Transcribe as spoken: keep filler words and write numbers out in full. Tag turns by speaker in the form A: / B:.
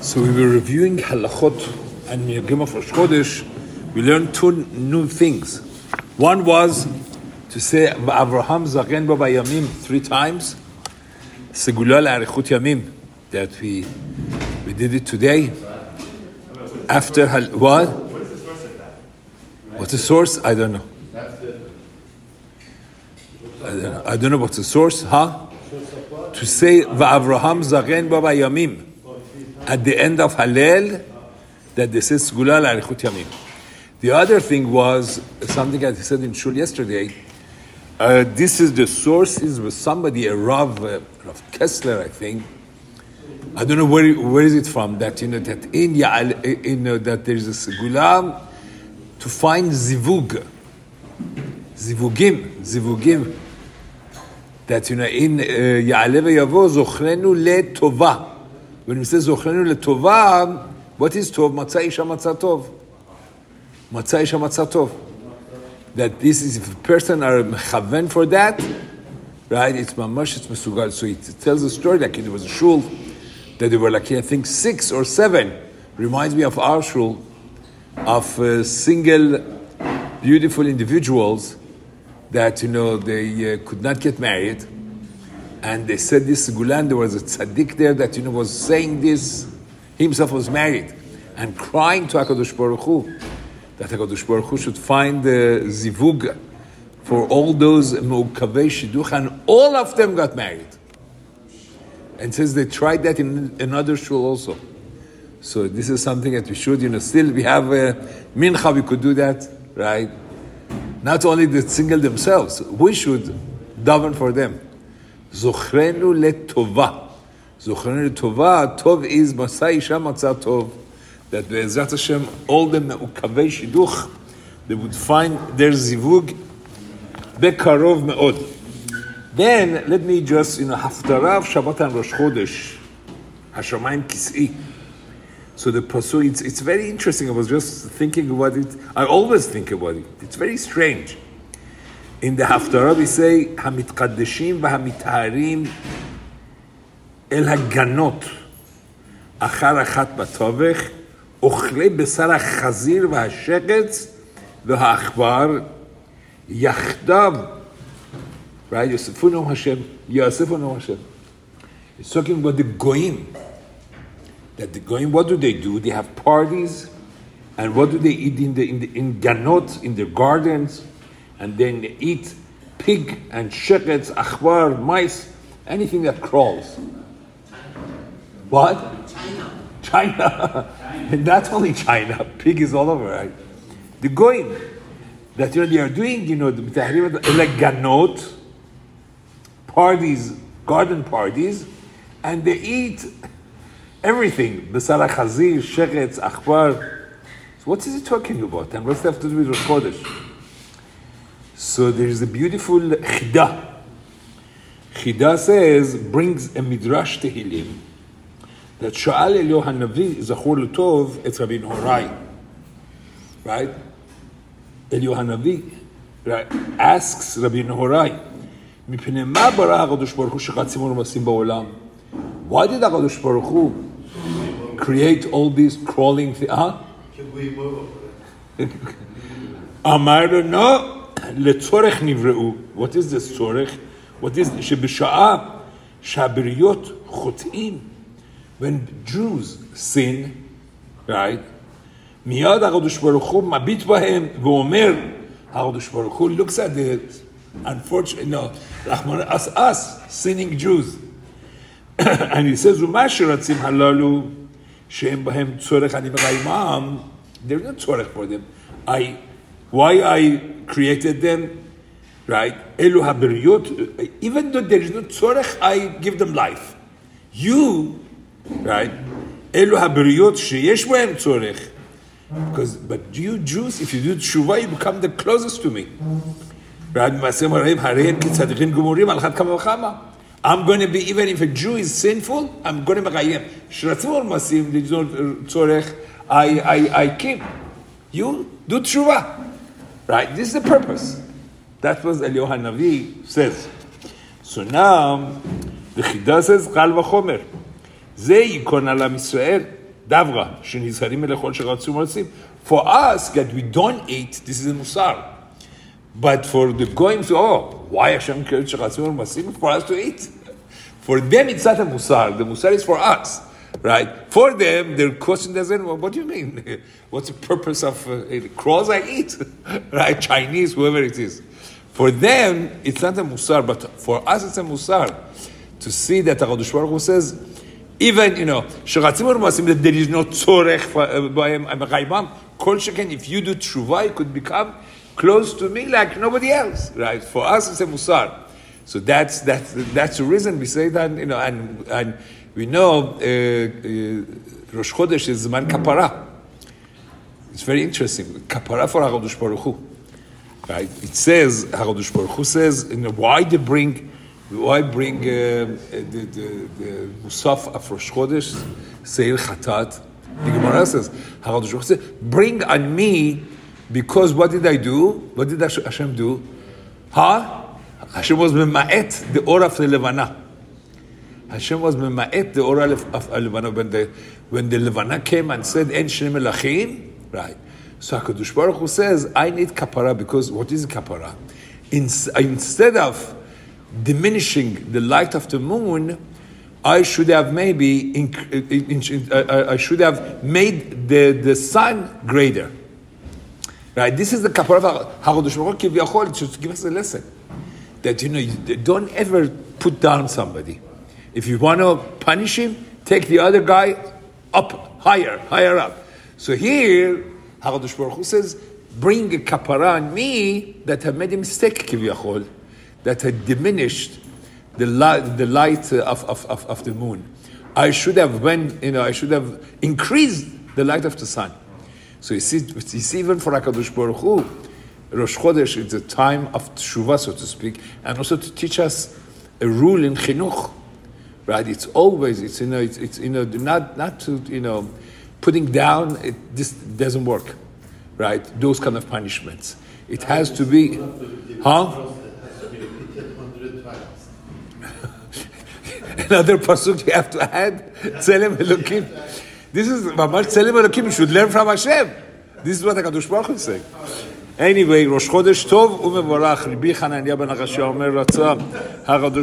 A: So we were reviewing halachot and Yom of Rosh Chodesh. We learned two new things. One was to say Avraham Zagen Ba Bayamim three times. Segula L'Arichut Yamim, that we we did it today. After hal, what?
B: What is the source of that?
A: What's the source? I don't know. I don't know, I don't know what's the source, huh? To say Va'avraham Zagen Ba Bayamim at the end of Hallel, that this is Segula L'Arichut Yamim. The other thing was something that he said in Shul yesterday. Uh, this is the sources with somebody, a Rav, uh, Rav Kessler, I think. I don't know where where is it from. That you know that in Ya'al, you know that there is a Segula to find zivug, zivugim, zivugim. That you know in Ya'ale v'Yavo Zochrenu leTova. When we say Zochrenu leTova, what is Tov? Matzah isha matzah tov. Matzah isha matzah tov. That this is, if a person are mechaven for that, right, it's mamash, it's mesugal. So it tells a story like it was a shul, that there were like, I think, six or seven, reminds me of our shul, of uh, single, beautiful individuals that, you know, they uh, could not get married. And they said this Gulan, there was a tzaddik there that, you know, was saying this, he himself was married, and crying to HaKadosh Baruch Hu, that HaKadosh Baruch Hu should find the zivug for all those me'ukavei shidduch, and all of them got married. And says they tried that in another shul also. So this is something that we should, you know, still we have a mincha, we could do that, right? Not only the single themselves, we should daven for them. Zochrenu leTova. Zochrenu leTova, Tov is Matzah isha matzah tov. That Be'ezrat Hashem, all the me'ukavei shidduch, they would find their zivug bekarov me'od. Then, let me just, you know, Haftarah of Shabbat and Rosh Chodesh, Hashamayim Kis'i. So the pasuk, it's, it's very interesting. I was just thinking about it. I always think about it. It's very strange. In the Haftarah, we say, Hamitqaddeshim v'hamitaharim el haganot achar achat batovech אוכלי בשר החזיר והשקץ והעכבר יחדיו. Right? יוספונו Hashem. יוספונו Hashem. It's talking about the goyim. That the goyim, what do they do? They have parties, and what do they eat in the in the in ganot, in their gardens, and then they eat pig and sheketz, achvar, mice, anything that crawls. What? China. China. And not only China, pig is all over, right? The goyim, that you know they are doing, you know, the like ganot, parties, garden parties, and they eat everything. Besar chazir, sheketz, achbar. So what is he talking about? And what's that have to do with Rosh Chodesh? So there is a beautiful chida. Chida says, brings a midrash tehillim, that Sha'al Eliyahu HaNavi Zachor L'Tov et Rabbeinu Horai. Right? Eliyahu HaNavi, right, asks Rabbeinu Horai, Mipnei ma bara HaKadosh Baruch Hu shechatzim u'masim ba'olam? Why did HaKadosh Baruch Hu create all these crawling things? Huh? Amar lo no, letzorech nivreu. What is this tzorech? What is shebisha'ah sha'abriyot chot'im? When Jews sin, right? Miyad HaKadosh Baruch Hu mabit bahem v'omer. HaKadosh Baruch Hu looks at the unfortunate, no, us, us sinning Jews, and he says, "U'ma sheratzim halalu she'em bahem tzorech ani b'chaimam." There's no tzorech for them. I, why I created them, right? Elu haberiyot. Even though there is no tzorech, I give them life. You. Right? Elu haberiyot sheyesh b'hem tzorech. Because, but you Jews, if you do tshuva, you become the closest to me. Right? I'm going to be, even if a Jew is sinful, I'm going to be mekayem. Shratzim masim, there's no tzorech, I, I, I keep. You do tshuva. Right? This is the purpose. That was Eliyahu HaNavi says. So now, the Chida says, Kal v'chomer. זה ייכון על עם ישראל, Davra, shenizharim elechol sheratzum ratzim. For us, that we don't eat, this is a musar. But for the going to, oh, why Hashem created sheratzum ratzim? For us to eat. For them, it's not a musar. The musar is for us, right? For them, their question doesn't, well, what do you mean? What's the purpose of uh, crows I eat? Right? Chinese, whoever it is. For them, it's not a musar, but for us, it's a musar. To see that HaKadosh Baruch Hu says, even, you know, that there is no tzorech by him, kol sheken, if you do tshuva, you could become close to me like nobody else, right? For us, it's a musar. So that's that's that's the reason we say that, you know, and and we know uh, uh, Rosh Chodesh is Zman Kapara. It's very interesting. Kapara for HaKadosh Baruch Hu. Right? It says, HaKadosh Baruch Hu says, you know, why they bring, why bring uh, the, the, the Musaf of Rosh Chodesh, Seir Chatat. The Gemara says, HaKadosh Baruch Hu says, bring on me, because what did I do? What did Hashem do? Huh? Hashem was mema'et the Or of the Levana. Hashem was mema'et the Or of the Levana. When the, when the Levana came and said, En Shne Melachim, right? So HaKadosh Baruch Hu says, I need kapara, because what is kapara? In, instead of diminishing the light of the moon, I should have maybe, in, in, in, uh, I should have made the, the sun greater. Right? This is the kapara of HaKadosh Baruch Hu Kiviyachol, to give us a lesson. That, you know, you don't ever put down somebody. If you want to punish him, take the other guy up, higher, higher up. So here, HaKadosh Baruch Hu says, bring a kapara on me that have made a mistake, kiviyachol, that had diminished the light, the light of, of, of, of the moon. I should have, when, you know, I should have increased the light of the sun. So you see, you see even for HaKadosh Baruch Hu, Rosh Chodesh is a time of teshuvah, so to speak, and also to teach us a rule in chinuch, right? It's always, it's, you know, it's, it's you know, not, not to, you know, putting down, it, this doesn't work, right? Those kind of punishments. It has to be, huh? Another pasuk you have to add, Tzelem Elokim. This is, Mamash Tzelem Elokim, you should learn from Hashem. This is what HaKadosh Baruch Hu is saying. Anyway, Rosh Chodesh Tov u'mevorach, Rabbi Hanania ben Akashia omer ratzah, HaKadosh